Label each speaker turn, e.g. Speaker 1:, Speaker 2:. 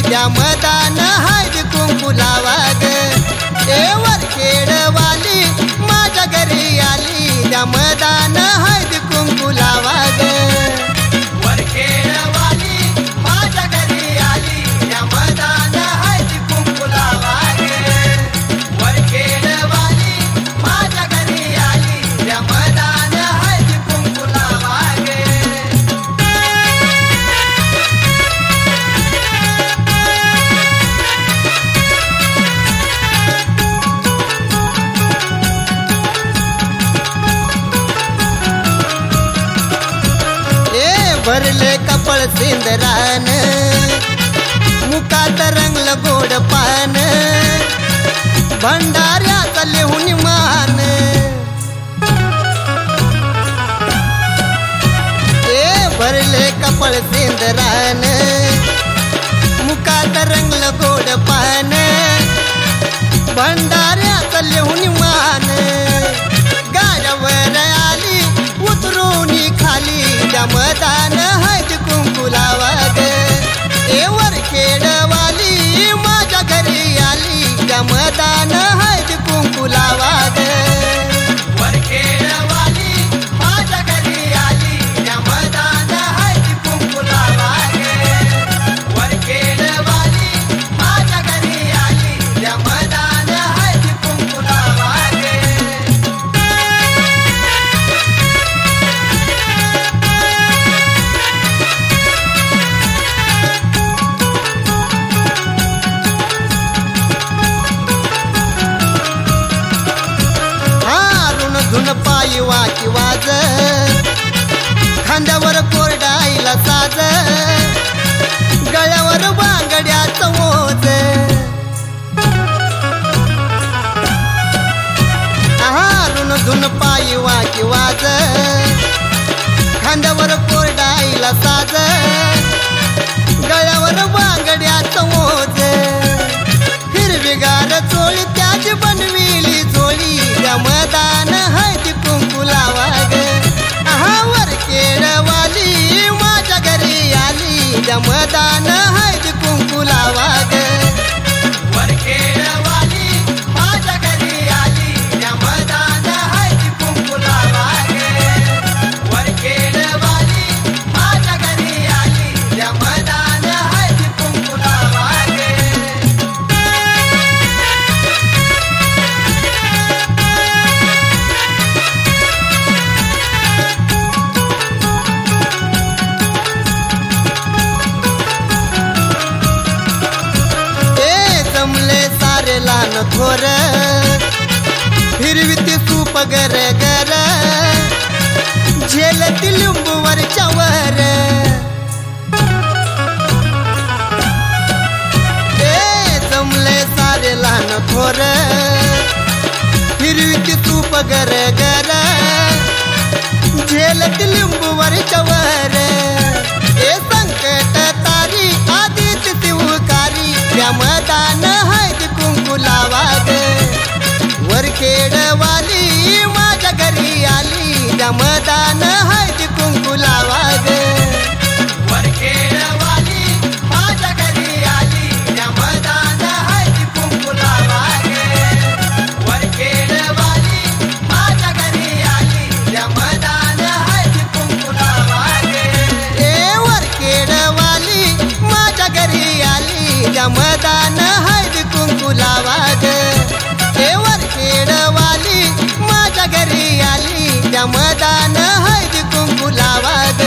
Speaker 1: त्या मदान हळदी कुंकू लावा ग वरखेडवाली माझ्या घरी आली त्या मदान हळदी कुंकू लावा ग वरखेडवाली माझ्या घरी आली त्या मदान हळदी कुंकू लावा ग वरखेडवाली माझ्या घरी आली त्या मदान हळदी कुंकू लावा ग भरले कपळ सिंदरान मुखात रंगल गोड पान भंडाऱ्याचा लिहून मान भरले कपळ सिंदरान मुखात रंगल गोड पान भंडाऱ्याचा लिहून मान गाड्यावर आली उतरून खाली त्या मदान हळदी कुंकू लावा ग वरखेडवाली माझ्या घरी आली त्या मदान हळदी कुंकू लावा ग वरखेडवाली माझ्या घरी आली त्या मदान हळदी कुंकू लावा ग वरखेडवाली माझ्या घरी आली त्या मदान हळदी कुंकू लावा ग धुन पायी वाची वाज खांद्यावर कोरडाईला साज गळ्यावर बांगड्याचं ओझ हारून धुन पायी वाची वाज खांद्यावर कोरडाईला साज गळ्यावर बांगड्याचं ओझ हिरवीगार चोळी त्याची बनविली चोळी त्या मदान हळदी कुंकू लावा ग वरखेडवाली माझ्या घरी आली त्या मदान हळदी कुंकू लावा ग वरखेडवाली माझ्या घरी आली त्या मदान हळदी कुंकू लावा ग वरखेडवाली माझ्या घरी आली त्या मदान हळदी कुंकू लावा ग लहान थोर फिरविती सूप गर गर झेलती लिंबूवरच्या वर जमले सारे लहान थोर फिरविती सूप गर गर झेलती लिंबूवरच्या वर संकट तारी आदित शिवकारी त्या मदान हळदी कुंकू लावा ग वरखेडवाली माझ्या घरी आली त्या मदान हळदी कुंकू लावा ग वरखेडवाली माझ्या घरी आली त्या मदान हळदी कुंकू लावा ग वरखेडवाली माझ्या घरी आली त्या मदान हळदी कुंकू लावा ग वरखेडवाली माझ्या घरी आली त्या मदान हळदी कुंकू लावा ग वरखेडवाली माझ्या घरी आली त्या मदान हळदी कुंकू लावा ग